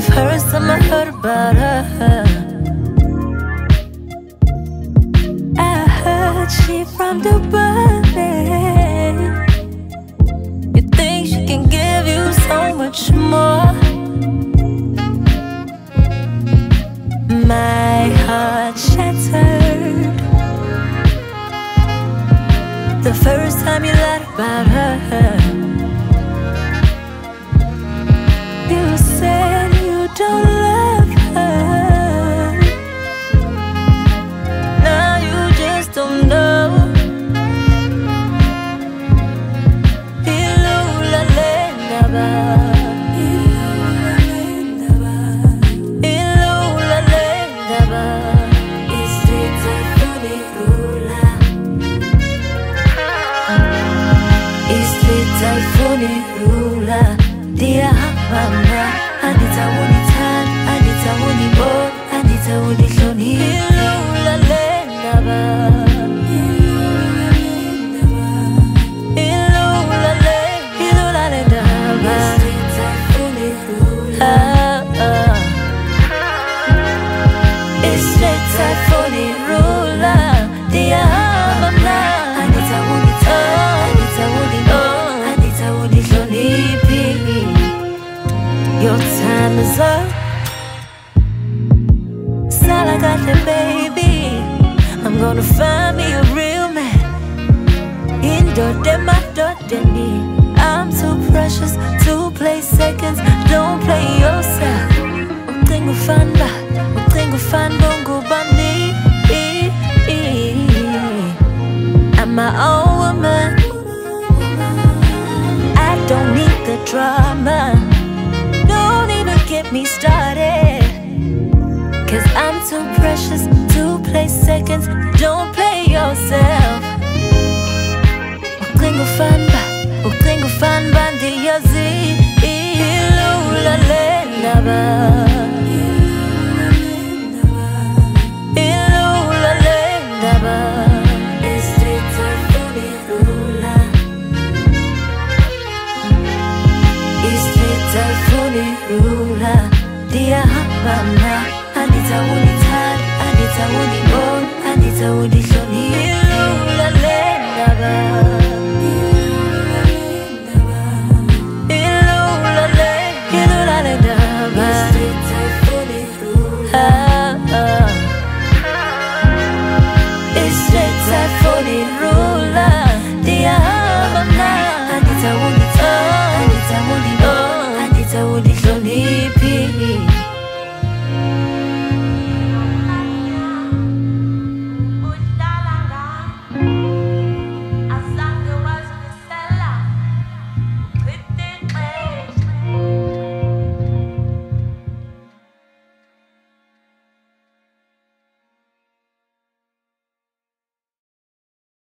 first time I heard about her, I heard she from Dubai. You think she can give you so much more? My heart shattered the first time you lied about her. You said you don't love her. Now you just don't know. Ilula lendaba, ilula lendaba. Istrita funi rula, istrita funi rula. Dear mama, Anita woni tan, Anita woni bo, Anita woni shoni. Ilula lendaba, ilula lendaba. Istrita funi rula, istrita funi rula. Dear mama, Anita woni tan, Anita woni bo, Anita woni shoni. Your time is up. Salagate baby, I'm gonna find me a real man. Indodema dodeni, I'm too precious to play seconds. Don't play yourself. Utingu fanba, utingu fanbongo bandi. I'm my own woman. I don't need the drama. Don't even get me started, 'cause I'm too precious to play seconds. Don't play yourself. Uklingo fan bandi yazi ilula lendaba.